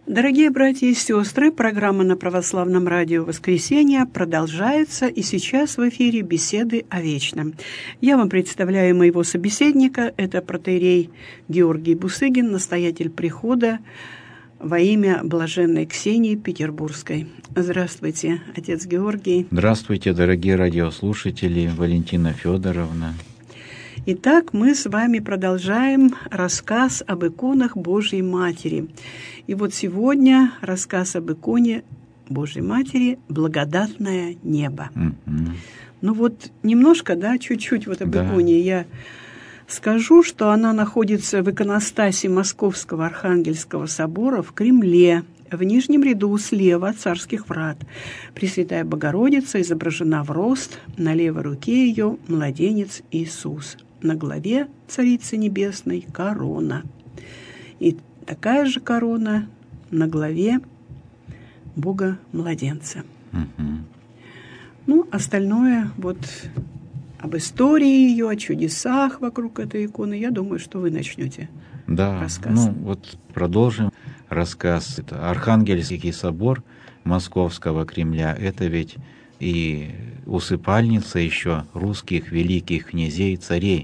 Дорогие братья и сестры, программа на Православном радио «Воскресенье» продолжается, и сейчас в эфире беседы о вечном. Я вам представляю моего собеседника, это протоиерей Георгий Бусыгин, настоятель прихода во имя блаженной Ксении Петербургской. Здравствуйте, отец Георгий. Здравствуйте, дорогие радиослушатели, Валентина Федоровна. Итак, мы с вами продолжаем рассказ об иконах Божьей Матери. И вот сегодня рассказ об иконе Божьей Матери «Благодатное небо». Ну вот немножко, чуть-чуть вот об иконе я скажу, что она находится в иконостасе Московского Архангельского собора в Кремле, в нижнем ряду слева от царских врат. Пресвятая Богородица изображена в рост, на левой руке ее младенец Иисус. На голове Царицы Небесной корона. И такая же корона на голове Бога-младенца. Ну, остальное вот об истории ее, о чудесах вокруг этой иконы, я думаю, что вы начнете рассказ. Ну вот продолжим рассказ. Это Архангельский собор Московского Кремля. Это ведь и усыпальница еще русских великих князей и царей.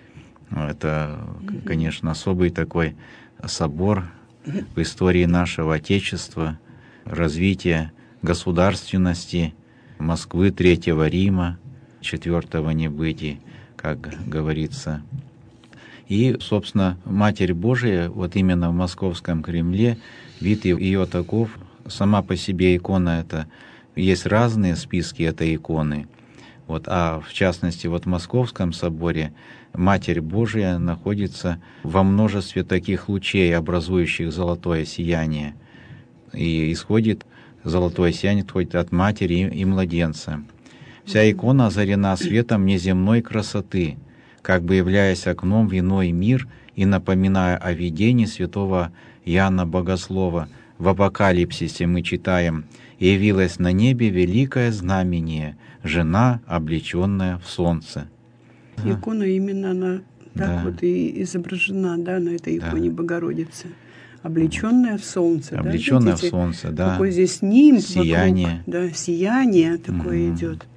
Это, конечно, особый такой собор в истории нашего Отечества, развития государственности Москвы, Третьего Рима, Четвертого Небытия, как говорится. И, собственно, Матерь Божия, вот именно в Московском Кремле, вид ее таков, сама по себе икона это, есть разные списки этой иконы, вот, а в частности, вот в Московском соборе Матерь Божия находится во множестве таких лучей, образующих золотое сияние, и золотое сияние исходит от Матери и младенца. Вся икона озарена светом неземной красоты, как бы являясь окном в иной мир и напоминая о видении святого Иоанна Богослова. В Апокалипсисе мы читаем: «И явилось на небе великое знамение, жена, облеченная в солнце». Икона именно она так вот и изображена, на этой иконе Богородицы. Облеченная в солнце. Облеченная в солнце, Какой здесь нимб сияние. Вокруг, сияние такое идет.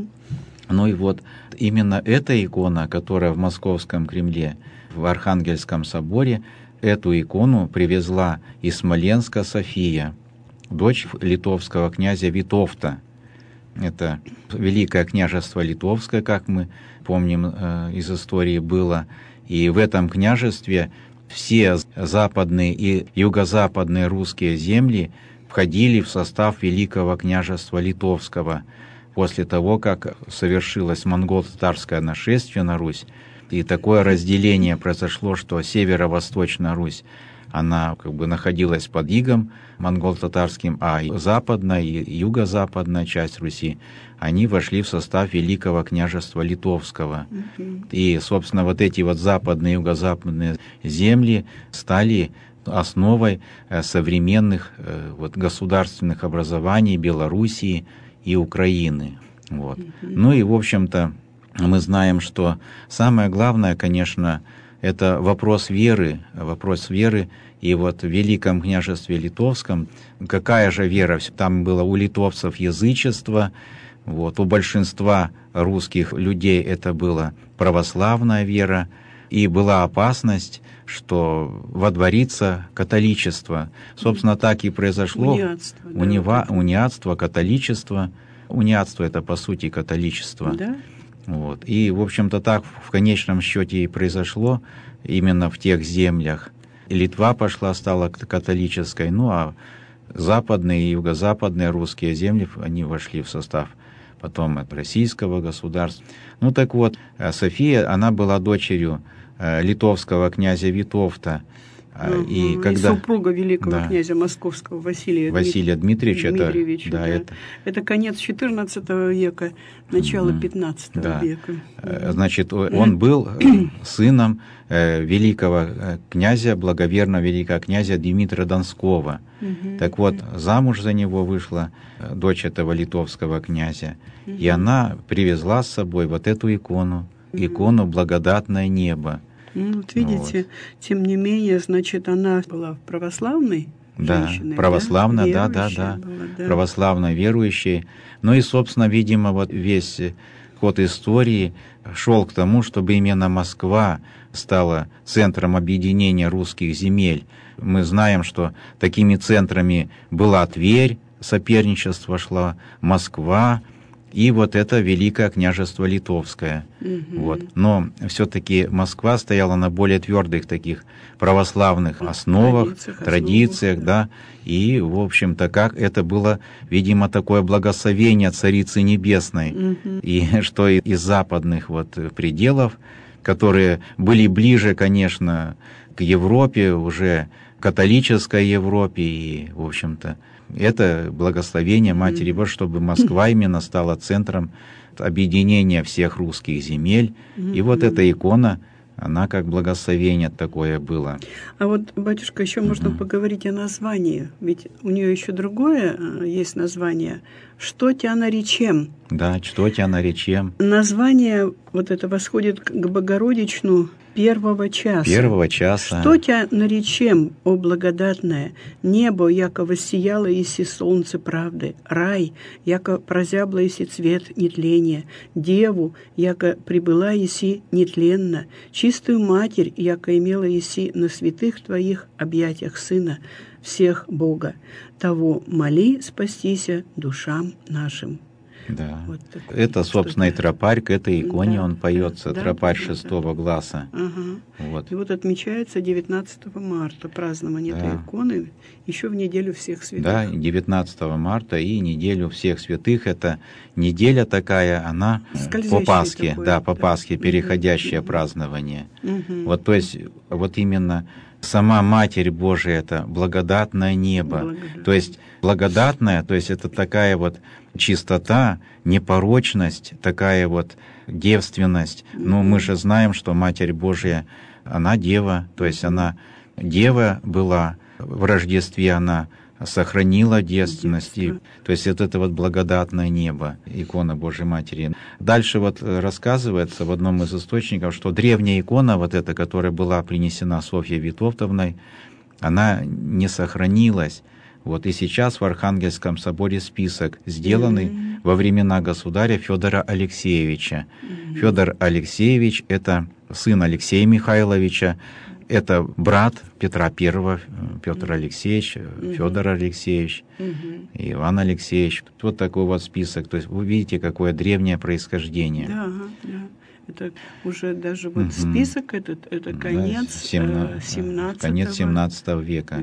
Ну и вот именно эта икона, которая в Московском Кремле, в Архангельском соборе, эту икону привезла из Смоленска София, дочь литовского князя Витовта. Это Великое княжество Литовское, как мы помним из истории было. И в этом княжестве все западные и юго-западные русские земли входили в состав Великого княжества Литовского. После того, как совершилось монголо-татарское нашествие на Русь, и такое разделение произошло, что северо-восточная Русь, она находилась под игом монголо-татарским, а западная и юго-западная часть Руси, они вошли в состав Великого княжества Литовского. И, собственно, вот эти вот западные и юго-западные земли стали основой современных государственных образований Белоруссии и Украины. Ну и, в общем-то, мы знаем, что самое главное, конечно, это вопрос веры. И вот в Великом княжестве Литовском, какая же вера? Там было у литовцев язычество, у большинства русских людей это была православная вера, и была опасность, что водворится католичество. Собственно, так и произошло. Униатство, католичество. Униатство — это, по сути, католичество. Да. И, в общем-то, так в конечном счете и произошло именно в тех землях. И Литва стала католической, а западные и юго-западные русские земли, они вошли в состав потом от российского государства. Так вот, София, она была дочерью литовского князя Витовта. И супруга великого князя Московского Василия Дмитриевича. Это конец XIV века, начало XV века. Значит, он был сыном великого князя, благоверного великого князя Дмитрия Донского. Так вот, замуж за него вышла дочь этого литовского князя. И она привезла с собой вот эту икону «Благодатное небо». Видите, тем не менее, значит, она была православной женщиной, православно, да? да, Была, да. Православно верующей. Ну и, собственно, видимо, вот весь ход истории шел к тому, чтобы именно Москва стала центром объединения русских земель. Мы знаем, что такими центрами была Тверь, соперничество шло, Москва и вот это Великое княжество Литовское. Вот. Но все-таки Москва стояла на более твердых таких православных основах, традициях, да. И, в общем-то, как это было, видимо, такое благословение Царицы Небесной, и что из западных вот пределов, которые были ближе, конечно, к Европе, уже католической Европе, и, в общем-то, это благословение Матери Божией, чтобы Москва именно стала центром объединения всех русских земель. И вот эта икона, она как благословение такое было. А вот, батюшка, еще можно поговорить о названии. Ведь у нее еще другое есть название. «Что тя наречем?» Да, «Что тя наречем?» Название вот это восходит к Богородичну первого часа. Первого часа. «Что тя наречем, о благодатная? Небо, яко воссияло еси солнце правды, рай, яко прозябло еси цвет нетления, деву, яко прибыла еси нетленно, чистую матерь, яко имела еси на святых твоих объятиях Сына всех Бога, того моли спастися душам нашим». Да. Вот это, собственно, и тропарь, к этой иконе да, он поется, да, тропарь да, шестого гласа. Ага. Вот. И вот отмечается 19 марта празднование этой иконы, еще в неделю всех святых. Да, 19 марта и неделю всех святых. Это неделя такая, она по Пасхе, такое, по Пасхе, переходящее празднование. Вот, то есть, вот именно сама Матерь Божия — это благодатное небо. То есть благодатное, то есть это такая вот чистота, непорочность, такая вот девственность. Но мы же знаем, что Матерь Божия, она дева, то есть она дева была в Рождестве, она сохранила девственность. То есть это вот благодатное небо, икона Божьей Матери. Дальше вот рассказывается в одном из источников, что древняя икона, вот эта, которая была принесена Софьей Витовтовной, она не сохранилась. Вот и сейчас в Архангельском соборе список, сделанный во времена государя Федора Алексеевича. Федор Алексеевич — это сын Алексея Михайловича, это брат Петра I, Петр Алексеевич, Федор Алексеевич, Иван Алексеевич. Вот такой вот список. То есть вы видите, какое древнее происхождение. Да. Это уже даже вот список этот, это конец 17 века.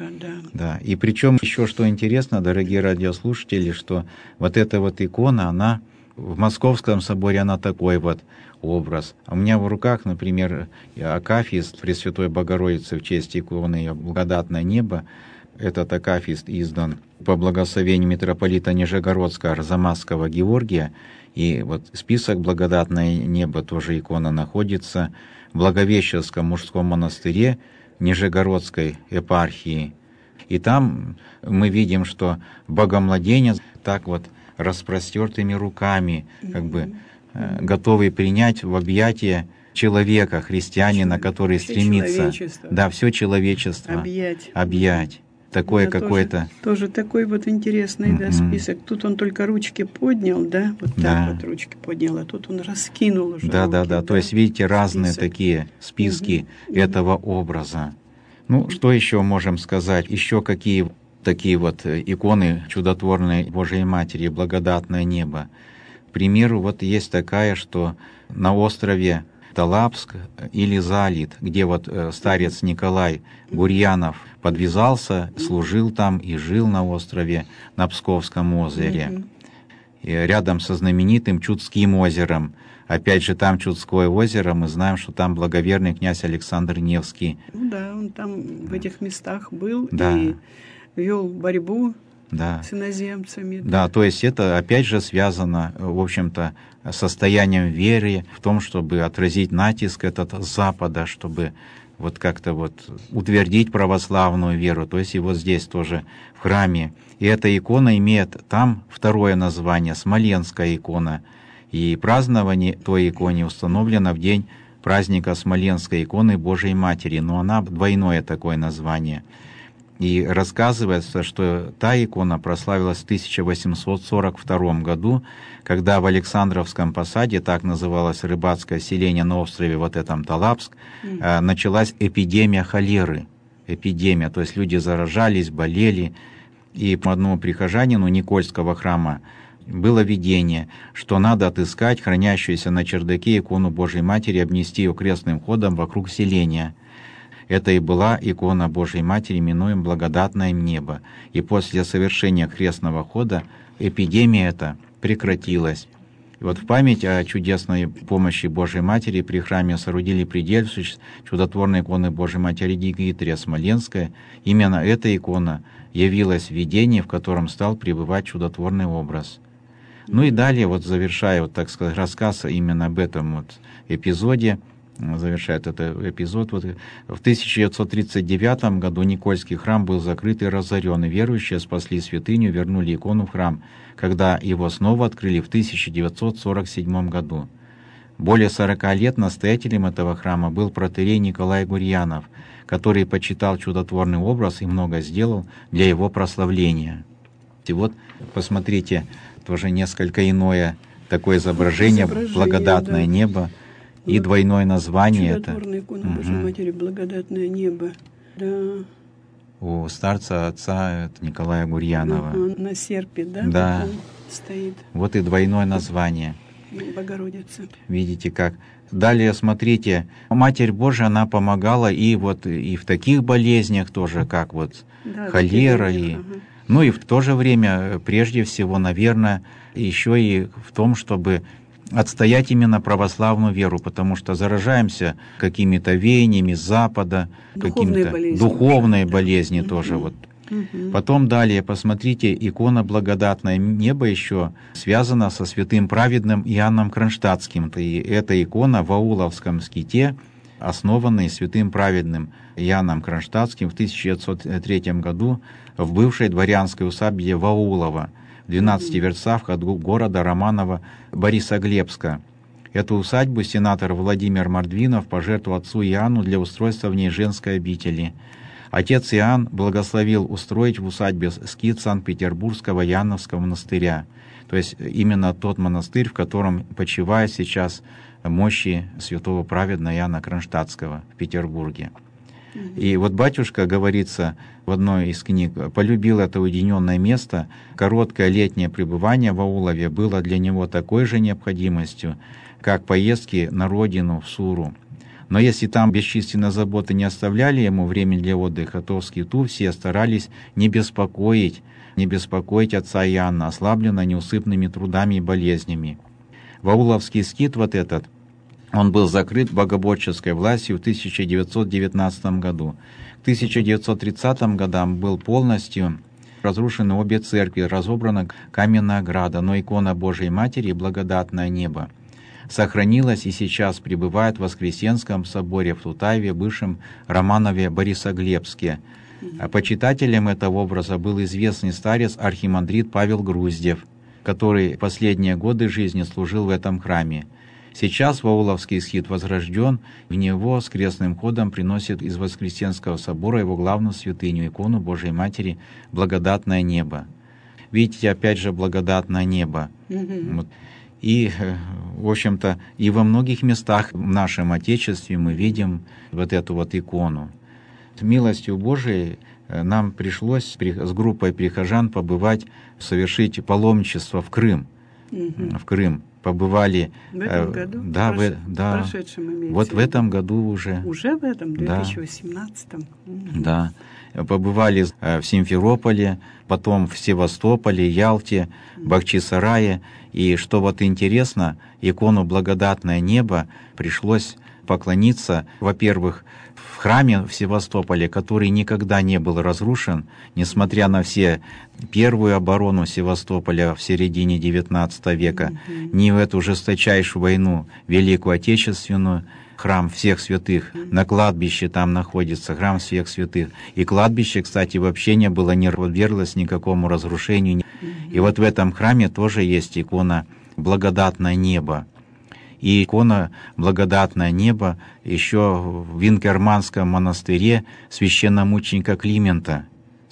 Да. И причем еще что интересно, дорогие радиослушатели, что вот эта вот икона, она в Московском соборе, она такой вот образ. А у меня в руках, например, акафист Пресвятой Богородицы в честь иконы ее «Благодатное небо». Этот акафист издан по благословению митрополита Нижегородского Арзамасского Георгия. И вот список «Благодатное небо», тоже икона, находится в Благовещенском мужском монастыре Нижегородской епархии. И там мы видим, что Богомладенец так вот распростертыми руками, как бы готовый принять в объятия человека, христианина, который стремится, все человечество объять. Такое какое-то... Тоже такой вот интересный список. Тут он только ручки поднял, вот так вот ручки поднял, а тут он раскинул уже руки. То есть, видите, разные такие списки этого образа. Ну, что еще можем сказать? Еще какие такие вот иконы чудотворной Божией Матери, благодатное небо. К примеру, вот есть такая, что на острове Талапск или Залит, где вот старец Николай Гурьянов подвязался, служил там и жил на острове на Псковском озере. И рядом со знаменитым Чудским озером. Опять же, там Чудское озеро, мы знаем, что там благоверный князь Александр Невский. Ну да, он там в этих местах был и вел борьбу с иноземцами. Да, то есть это опять же связано, в общем-то, с состоянием веры в том, чтобы отразить натиск этот с Запада, чтобы вот как-то вот утвердить православную веру. То есть и вот здесь тоже в храме. И эта икона имеет там второе название, Смоленская икона. И празднование той иконе установлено в день праздника Смоленской иконы Божией Матери. Но она двойное такое название. И рассказывается, что та икона прославилась в 1842 году, когда в Александровском посаде, так называлось рыбацкое селение на острове вот этом Талапск, началась эпидемия холеры. Эпидемия, то есть люди заражались, болели. И по одному прихожанину Никольского храма было видение, что надо отыскать хранящуюся на чердаке икону Божьей Матери, обнести ее крестным ходом вокруг селения. Это и была икона Божьей Матери, именуем «Благодатное небо». И после совершения крестного хода эпидемия эта прекратилась. И вот в память о чудесной помощи Божьей Матери при храме соорудили предельщик чудотворной иконы Божьей Матери Дмитрия Смоленская. Именно эта икона явилась в видении, в котором стал пребывать чудотворный образ. Ну и далее, вот завершая, вот, так сказать, рассказ именно об этом вот эпизоде, завершает этот эпизод. Вот в 1939 году Никольский храм был закрыт и разорен, и верующие спасли святыню, вернули икону в храм, когда его снова открыли в 1947 году. Более 40 лет настоятелем этого храма был протоиерей Николай Гурьянов, который почитал чудотворный образ и много сделал для его прославления. И вот, посмотрите, тоже несколько иное такое изображение «Благодатное да. небо». И двойное название это. Чудотворная икона Божьей Матери, «Благодатное небо». Да. У старца отца Николая Гурьянова. На серпе, да? Да. Стоит. Вот и двойное название. Богородица. Видите как. Далее смотрите, Матерь Божия, она помогала и вот и в таких болезнях тоже, как вот холера. Ну и в то же время, прежде всего, наверное, еще и в том, чтобы отстоять именно православную веру, потому что заражаемся какими-то веяниями с Запада, какими-то духовные болезни тоже. Вот. Потом далее, посмотрите, икона «Благодатное небо» еще связана со святым праведным Иоанном Кронштадтским. И эта икона в Ауловском ските, основанная святым праведным Иоанном Кронштадтским в 1903 году в бывшей дворянской усадьбе Ваулова, в 12 верстах от города Романова Борисоглебска. Эту усадьбу сенатор Владимир Мордвинов пожертвовал отцу Иоанну для устройства в ней женской обители. Отец Иоанн благословил устроить в усадьбе скит Санкт-Петербургского Иоанновского монастыря, то есть именно тот монастырь, в котором почивает сейчас мощи святого праведного Иоанна Кронштадтского в Петербурге. И вот батюшка, говорится в одной из книг, полюбил это уединенное место. Короткое летнее пребывание в Аулове было для него такой же необходимостью, как поездки на родину, в Суру. Но если там бесчисленные заботы не оставляли ему время для отдыха, то в скиту все старались не беспокоить отца Иоанна, ослабленного неусыпными трудами и болезнями. Вауловский скит вот этот, он был закрыт богоборческой властью в 1919 году. К 1930 годам был полностью разрушены обе церкви, разобрана каменная ограда, но икона Божьей Матери «Благодатное небо» сохранилась и сейчас пребывает в Воскресенском соборе в Тутаеве, бывшем Романове Борисоглебске. А почитателем этого образа был известный старец архимандрит Павел Груздев, который последние годы жизни служил в этом храме. Сейчас Вауловский скит возрожден, в него с крестным ходом приносят из Воскресенского собора его главную святыню, икону Божьей Матери «Благодатное небо». Видите, опять же, «Благодатное небо». Вот. И, в общем-то, и во многих местах в нашем Отечестве мы видим вот эту вот икону. Милостью Божией нам пришлось с группой прихожан побывать, совершить паломничество в Крым. В Крым. Побывали... В этом году? Да. Прошедшем имеется. Вот в этом году уже. Уже в этом, 2018-м? Да. Побывали в Симферополе, потом в Севастополе, Ялте, Бахчисарае. И что вот интересно, икону «Благодатное небо» пришлось поклониться, во-первых, в храме в Севастополе, который никогда не был разрушен, несмотря на все первую оборону Севастополя в середине XIX века, ни в эту жесточайшую войну, Великую Отечественную, храм всех святых, на кладбище там находится храм всех святых. И кладбище, кстати, вообще не подверглось никакому разрушению. И вот в этом храме тоже есть икона «Благодатное небо». И икона «Благодатное небо» еще в Инкерманском монастыре священномученика Климента.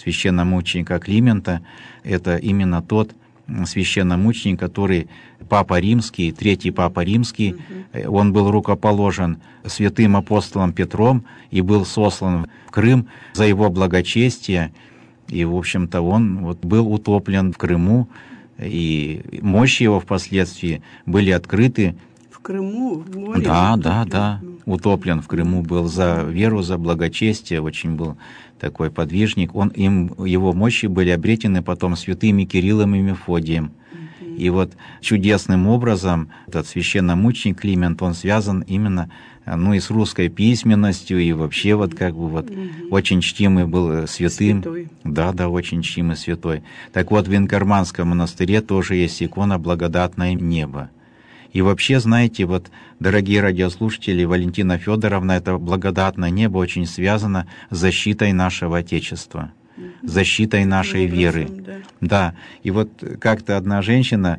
священномученика Климента. Это именно тот священномученик, который Папа Римский, третий Папа Римский, он был рукоположен святым апостолом Петром и был сослан в Крым за его благочестие. И, в общем-то, он вот был утоплен в Крыму, и мощи его впоследствии были открыты. В Крыму, в море? Да. Утоплен в Крыму был за веру, за благочестие, очень был такой подвижник. Его мощи были обретены потом святыми Кириллом и Мефодием. И вот чудесным образом этот священномученик Климент, он связан именно и с русской письменностью, и вообще очень чтимый был святым. Святой. Да, очень чтимый святой. Так вот, в Инкарманском монастыре тоже есть икона «Благодатное небо». И вообще, знаете, дорогие радиослушатели, Валентина Федоровна, это благодатное небо очень связано с защитой нашего Отечества, защитой нашей веры. Да. И как-то одна женщина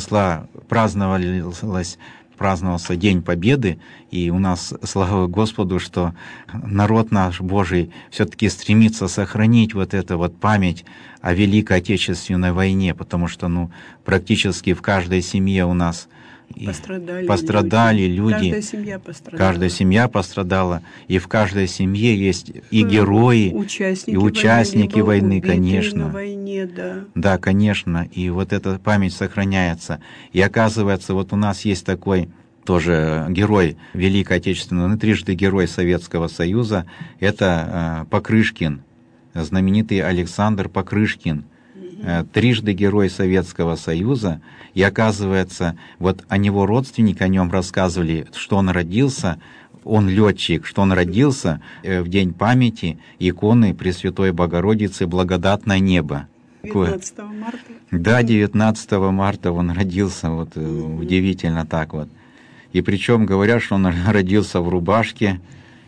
праздновался День Победы, и у нас, слава Господу, что народ наш Божий все-таки стремится сохранить эту память о Великой Отечественной войне, потому что практически в каждой семье у нас пострадали люди. Каждая семья пострадала. И в каждой семье есть и герои, участники войны, конечно. На войне, да. Да, конечно. И эта память сохраняется. И оказывается, у нас есть такой тоже герой Великой Отечественной, трижды герой Советского Союза. Это Покрышкин, знаменитый Александр Покрышкин. Трижды герой Советского Союза, и оказывается, о него родственники, о нем рассказывали, что он родился, он летчик, что он родился в день памяти иконы Пресвятой Богородицы «Благодатное небо». 19 марта? Да, 19 марта он родился, удивительно так . И причем говорят, что он родился в рубашке,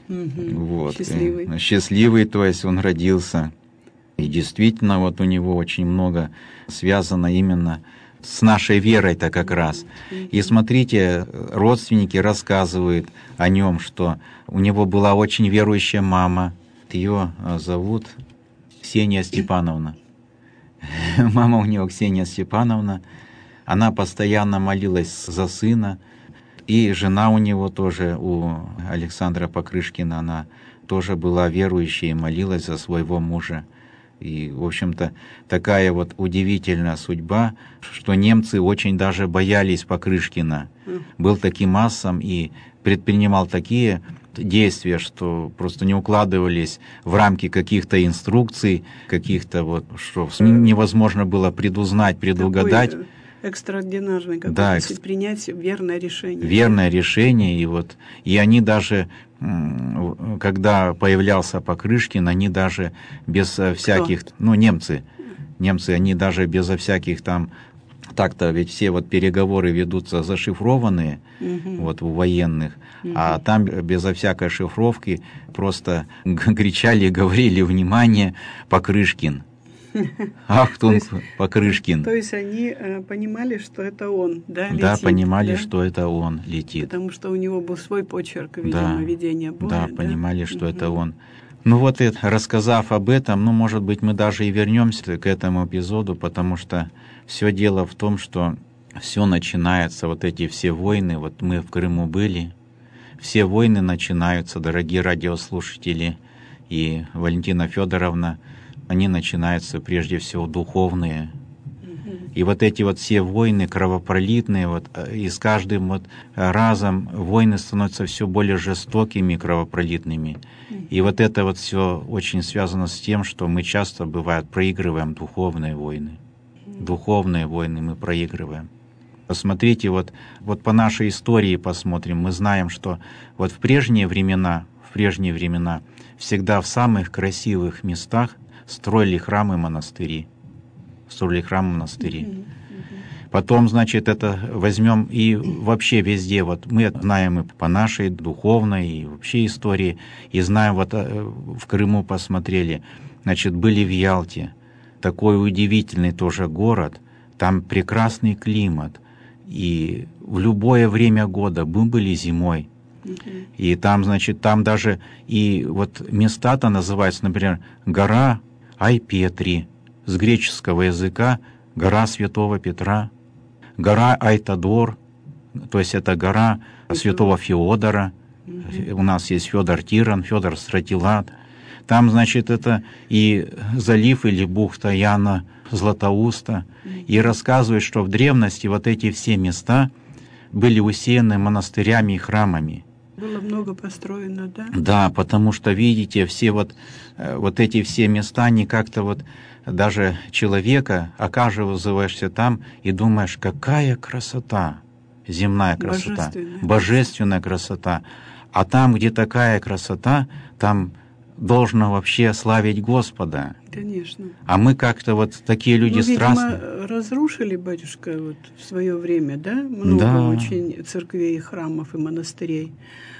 счастливый, то есть он родился. И действительно, у него очень много связано именно с нашей верой-то как раз. И смотрите, родственники рассказывают о нем, что у него была очень верующая мама. Ее зовут Ксения Степановна. Мама у него Ксения Степановна. Она постоянно молилась за сына. И жена у него тоже, у Александра Покрышкина, она тоже была верующей и молилась за своего мужа. И, в общем-то, такая удивительная судьба, что немцы очень даже боялись Покрышкина. Был таким асом и предпринимал такие действия, что просто не укладывались в рамки каких-то инструкций, каких-то что невозможно было предугадать. Экстраординарный, принять верное решение. Верное решение, и они даже, когда появлялся Покрышкин, они даже без всяких, немцы, они даже безо всяких так-то ведь все переговоры ведутся зашифрованные, у военных, а там безо всякой шифровки просто кричали и говорили: «Внимание, Покрышкин!» Ахтунг, Покрышкин. То есть они понимали, что это он, летит? Да, понимали, что это он летит. Потому что у него был свой почерк, видимо, ведения боя. Да, понимали, что это он. Рассказав об этом, может быть, мы даже и вернемся к этому эпизоду, потому что все дело в том, что все начинается, эти все войны, мы в Крыму были, все войны начинаются, дорогие радиослушатели, и Валентина Федоровна, они начинаются прежде всего духовные. И эти все войны кровопролитные, и с каждым разом войны становятся все более жестокими, кровопролитными. И это все очень связано с тем, что мы часто, бывает, проигрываем духовные войны. Духовные войны мы проигрываем. Посмотрите, по нашей истории посмотрим, мы знаем, что в прежние времена всегда в самых красивых местах строили храмы, монастыри. Потом, это возьмем и вообще везде. Мы знаем и по нашей духовной и вообще истории, и знаем, в Крыму посмотрели, были в Ялте. Такой удивительный тоже город, там прекрасный климат. И в любое время года мы были зимой. И там, там даже и места-то называются, например, гора Айпетри, с греческого языка гора Святого Петра, гора Айтадор, то есть это гора Святого Феодора. У нас есть Федор Тиран, Федор Стратилат. Там, значит, это и залив или бухта Яна Златоуста. И рассказывают, что в древности вот эти все места были усеяны монастырями и храмами. Было много построено, да? Да, потому что, видите, все вот эти все места, они как-то вот даже человека оказываешься там и думаешь, какая красота, земная красота, божественная красота. А там, где такая красота, там должно вообще славить Господа. Конечно. А мы как-то вот такие люди страстные. Видимо, разрушили, батюшка, вот в свое время, да? Много очень церквей, храмов и монастырей.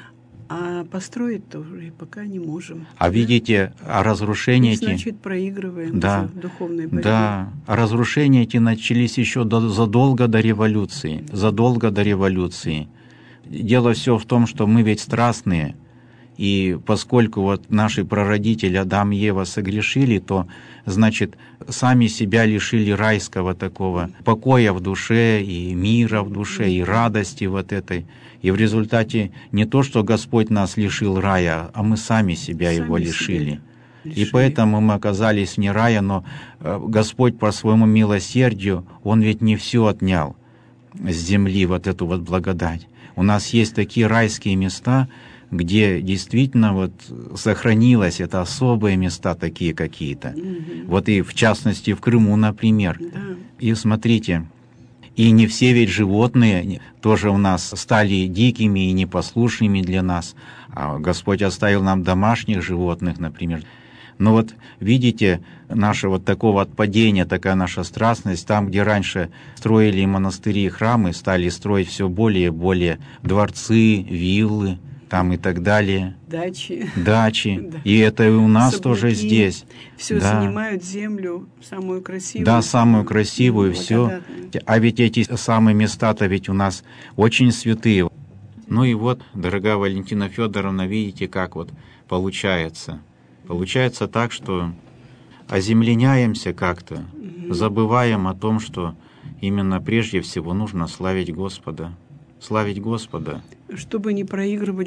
А построить-то уже пока не можем. А да? Видите, разрушения эти... Значит, проигрываем в духовной борьбе. Да, а разрушения эти начались еще задолго до революции. Задолго до революции. Дело все в том, что мы ведь страстные. И поскольку вот наши прародители Адам и Ева согрешили, то, значит, сами себя лишили райского такого покоя в душе, и мира в душе, и радости вот этой. И в результате не то, что Господь нас лишил рая, а мы сами себя его лишили. И поэтому мы оказались вне рая, но Господь по своему милосердию, Он ведь не все отнял с земли, вот эту вот благодать. У нас есть такие райские места, где действительно вот сохранилось, это особые места такие какие-то. Вот и в частности в Крыму, например. И смотрите, и не все ведь животные тоже у нас стали дикими и непослушными для нас. А Господь оставил нам домашних животных, например. Но вот видите, наше вот такого отпадения, такая наша страстность, там, где раньше строили монастыри и храмы, стали строить все более и более дворцы, виллы, там и так далее. Дачи. Да. И это и у нас Соблаки. Тоже здесь. Все занимают землю, самую красивую. Да, самую красивую, все. А ведь эти самые места-то ведь у нас очень святые. Ну и вот, дорогая Валентина Федоровна, видите, как вот получается. Получается так, что оземленяемся как-то, забываем о том, что именно прежде всего нужно славить Господа. Славить Господа. Чтобы не проигрывать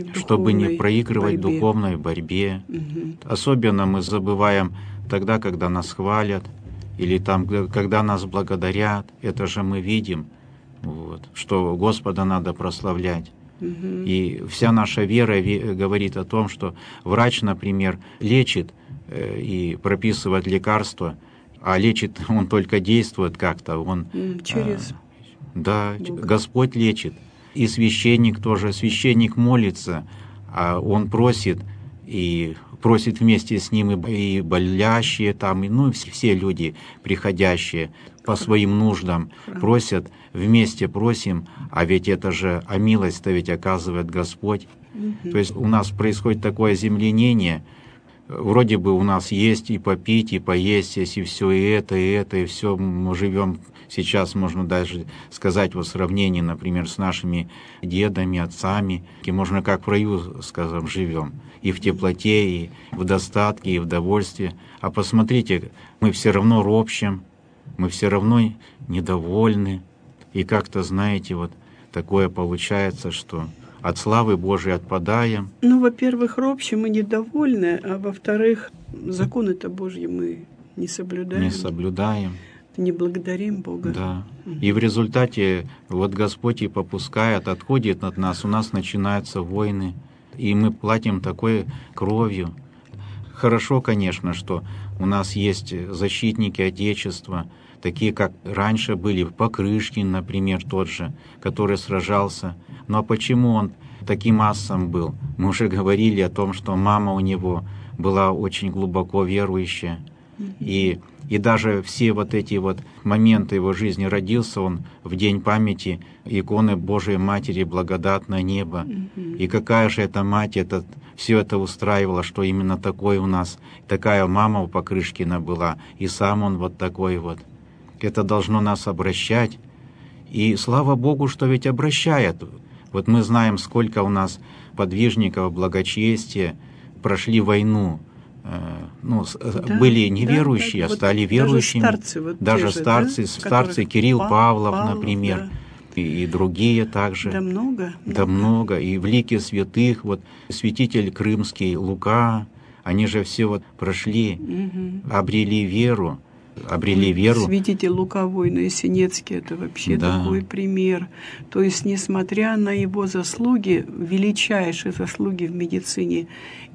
в духовной борьбе. Особенно мы забываем тогда, когда нас хвалят, или там, когда нас благодарят. Это же мы видим, вот, что Господа надо прославлять. И вся наша вера говорит о том, что врач, например, лечит и прописывает лекарства, а лечит он только действует как-то. Он, через да, Бога. Господь лечит. И священник тоже. Священник молится, а он просит, и просит вместе с ним и болящие, там, и все люди, приходящие по своим нуждам, просят, вместе просим, а ведь это же, а милость-то ведь оказывает Господь. То есть у нас происходит такое оземленение, вроде бы у нас есть и попить, и поесть, есть и все, и это, и все, мы живем. Сейчас можно даже сказать в сравнении, например, с нашими дедами, отцами, и можно как в раю, скажем, живем. И в теплоте, и в достатке, и в довольстве. А посмотрите, мы все равно ропщим, мы все равно недовольны. И как-то, знаете, вот такое получается, что от славы Божией отпадаем. Ну, во-первых, ропщим и недовольны, а во-вторых, законы-то Божьи мы не соблюдаем. Не соблюдаем. Не благодарим Бога. Да. И в результате вот Господь и попускает, отходит от нас, у нас начинаются войны, и мы платим такой кровью. Хорошо, конечно, что у нас есть защитники Отечества, такие, как раньше были Покрышкин, например, тот же, который сражался. Ну а почему он таким асом был? Мы уже говорили о том, что мама у него была очень глубоко верующая, и даже все вот эти вот моменты его жизни, родился он в день памяти иконы Божией Матери «Благодатное небо». И какая же эта мать, все это устраивала, что именно такой у нас, такая мама у Покрышкина была, и сам он вот такой вот. Это должно нас обращать. И слава Богу, что ведь обращает. Вот мы знаем, сколько у нас подвижников благочестия прошли войну, были неверующие, вот стали верующими. Даже старцы, старцы Кирилл Павлов, например, да. и другие также. Да много. Да много. И в лике святых, вот святитель крымский Лука, они же все вот прошли, обрели веру. Святитель Лука Воина-Синецкий — это вообще такой пример. То есть, несмотря на его заслуги, величайшие заслуги в медицине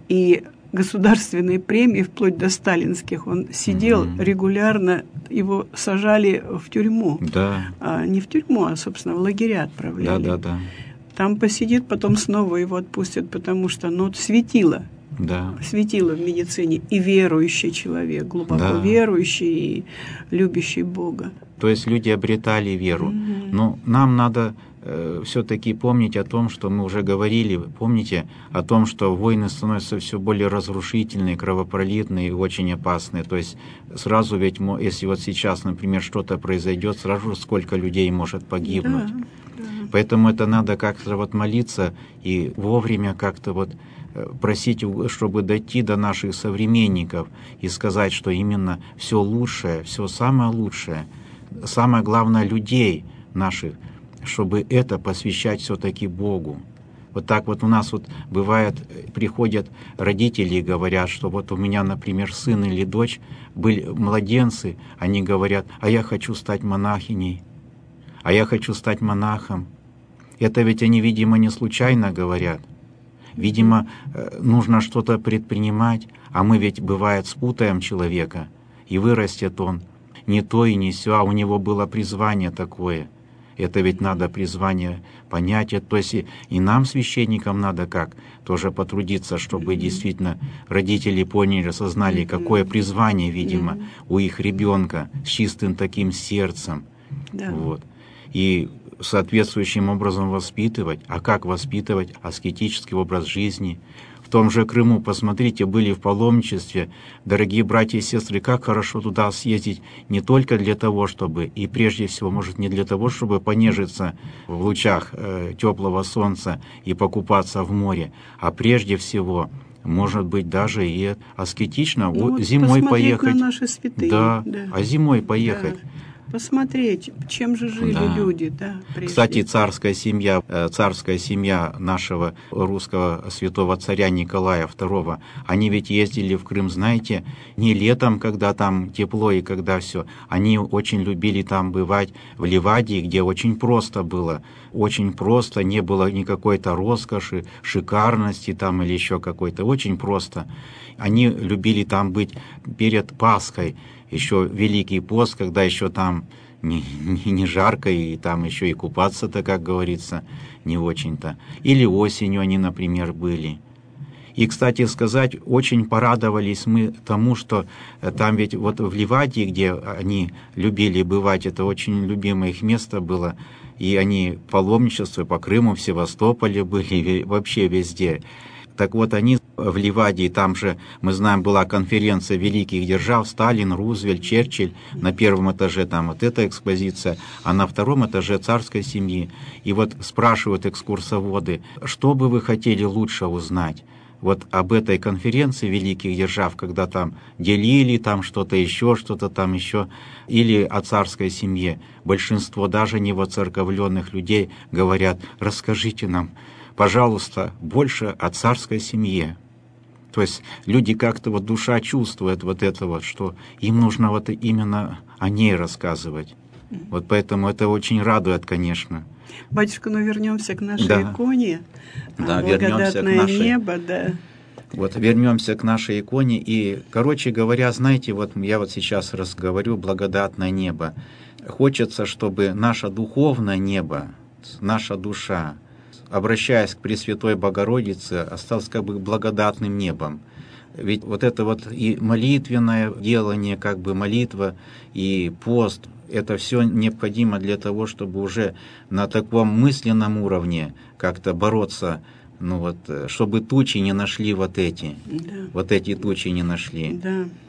и государственные премии, вплоть до сталинских, он сидел регулярно, его сажали в тюрьму. Не в тюрьму, а, собственно, в лагеря отправляли. Там посидит, потом снова его отпустят, потому что светило. Светило в медицине. И верующий человек, глубоко верующий и любящий Бога. То есть люди обретали веру. Но нам надо все-таки помнить о том, что мы уже говорили, помните о том, что войны становятся все более разрушительные, кровопролитные и очень опасные. То есть сразу ведь, если вот сейчас, например, что-то произойдет, сразу сколько людей может погибнуть. Поэтому это надо как-то вот молиться и вовремя как-то вот просить, чтобы дойти до наших современников и сказать, что именно все лучшее, все самое лучшее, самое главное людей наших, чтобы это посвящать все-таки Богу. Вот так вот у нас вот бывает, приходят родители и говорят, что вот у меня, например, сын или дочь были младенцы, они говорят: а я хочу стать монахиней, а я хочу стать монахом. Это ведь они, видимо, не случайно говорят. Видимо, нужно что-то предпринимать, а мы ведь, бывает, спутаем человека, и вырастет он не то и не сё, а у него было призвание такое. Это ведь надо призвание понять. То есть и нам, священникам, надо как? Тоже потрудиться, чтобы действительно родители поняли, осознали, какое призвание, видимо, у их ребенка с чистым таким сердцем. Вот. И соответствующим образом воспитывать. А как воспитывать? Аскетический образ жизни. В том же Крыму, посмотрите, были в паломничестве. Дорогие братья и сестры, как хорошо туда съездить не только для того, чтобы, и прежде всего, может, не для того, чтобы понежиться в лучах теплого солнца и покупаться в море, а прежде всего, может быть, даже и аскетично зимой поехать. На наши святые. А зимой поехать. Посмотреть, чем же жили люди. Кстати, царская семья нашего русского святого царя Николая II, они ведь ездили в Крым, знаете, не летом, когда там тепло и когда все. Они очень любили там бывать в Ливадии, где очень просто было. Очень просто, не было никакой-то роскоши, шикарности там или еще какой-то. Очень просто. Они любили там быть перед Пасхой. Еще Великий пост, когда еще там не жарко, и там еще и купаться-то, как говорится, не очень-то. Или осенью они, например, были. И, кстати сказать, очень порадовались мы тому, что там ведь вот в Ливадии, где они любили бывать, это очень любимое их место было, и они паломничество по Крыму, в Севастополе были, вообще везде. Так вот, они в Ливадии, там же, мы знаем, была конференция великих держав, Сталин, Рузвельт, Черчилль, на первом этаже там вот эта экспозиция, а на втором этаже царской семьи. И вот спрашивают экскурсоводы, что бы вы хотели лучше узнать? Вот об этой конференции великих держав, когда там делили там что-то там еще, или о царской семье. Большинство даже невоцерковленных людей говорят: расскажите нам, пожалуйста, больше о царской семье. То есть люди как-то вот душа чувствует вот это вот, что им нужно вот именно о ней рассказывать. Вот поэтому это очень радует, конечно. Батюшка, вернемся к нашей иконе. Вернемся к нашей. Небо, Вот вернемся к нашей иконе. И, короче говоря, знаете, вот я вот сейчас разговариваю благодатное небо. Хочется, чтобы наше духовное небо, наша душа, обращаясь к Пресвятой Богородице, осталась как бы благодатным небом. Ведь вот это вот и молитвенное делание, как бы молитва и пост, это все необходимо для того, чтобы уже на таком мысленном уровне как-то бороться, чтобы тучи не нашли вот эти тучи не нашли,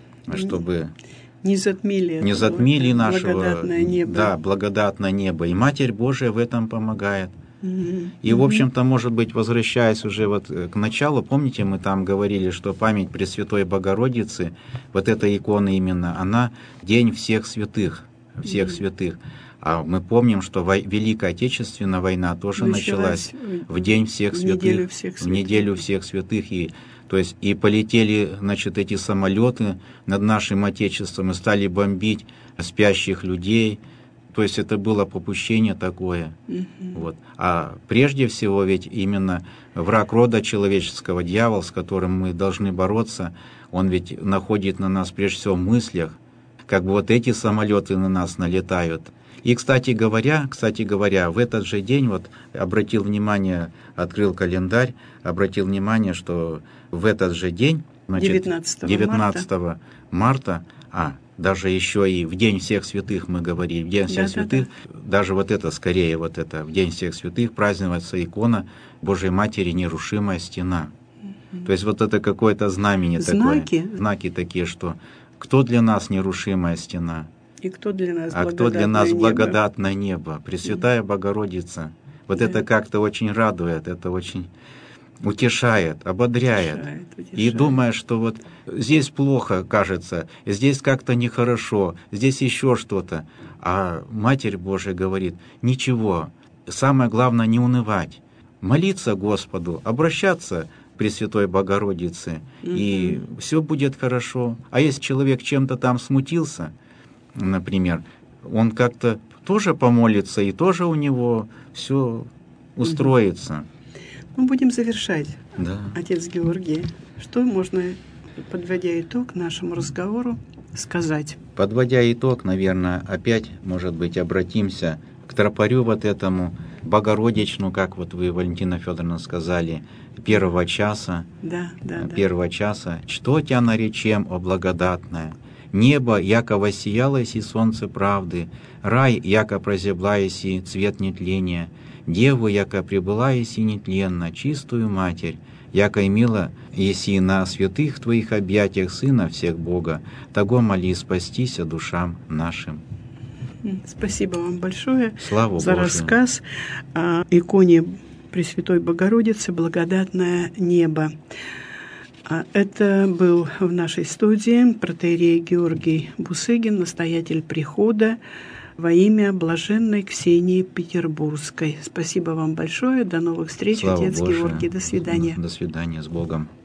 чтобы не затмили нашего благодатное небо. Благодатное небо. И Матерь Божия в этом помогает. И, в общем-то, может быть, возвращаясь уже вот к началу, помните, мы там говорили, что память Пресвятой Богородицы, вот эта икона именно, она день всех святых, святых. А мы помним, что Великая Отечественная война тоже началась в день всех святых, в неделю всех святых. И, то есть, и полетели, значит, эти самолеты над нашим Отечеством и стали бомбить спящих людей. То есть это было попущение такое. Вот. А прежде всего ведь именно враг рода человеческого, дьявол, с которым мы должны бороться, он ведь находит на нас прежде всего в мыслях, как бы вот эти самолеты на нас налетают. И, кстати говоря, в этот же день, вот обратил внимание, открыл календарь, обратил внимание, что в этот же день, значит, 19 марта, даже еще и в День всех святых мы говорили, в День всех святых, даже вот это, скорее вот это, в День всех святых празднуется икона Божией Матери «Нерушимая стена». То есть вот это какое-то знамение такое. Знаки такие, что кто для нас нерушимая стена? И кто для нас кто для нас благодатное небо? Пресвятая Богородица. Вот это как-то очень радует, это очень утешает, ободряет. И думая, что вот здесь плохо, кажется, здесь как-то нехорошо, здесь еще что-то. А Матерь Божия говорит: ничего, самое главное не унывать, молиться Господу, обращаться к Пресвятой Богородице, и все будет хорошо. А если человек чем-то там смутился, например, он как-то тоже помолится, и тоже у него все устроится. Мы будем завершать, да. Отец Георгий. Что можно, подводя итог нашему разговору, сказать? Подводя итог, наверное, опять, может быть, обратимся к тропарю вот этому, Богородичну, как вот вы, Валентина Федоровна, сказали, первого часа. Первого часа. «Что тебя наречем, о благодатная? Небо, яко воссиялось и солнце правды, рай, яко прозяблаясь и цвет нетления, Деву, яко прибыла еси нетленно, чистую Матерь, яко имела еси на святых Твоих объятиях Сына всех Бога, того моли спастися душам нашим». Спасибо вам большое Слава за Божию. Рассказ о иконе Пресвятой Богородицы «Благодатное небо». Это был в нашей студии протоиерей Георгий Бусыгин, настоятель прихода во имя блаженной Ксении Петербургской. Спасибо вам большое. До новых встреч, Слава Отец Божию. Георгий. До свидания. До свидания. С Богом.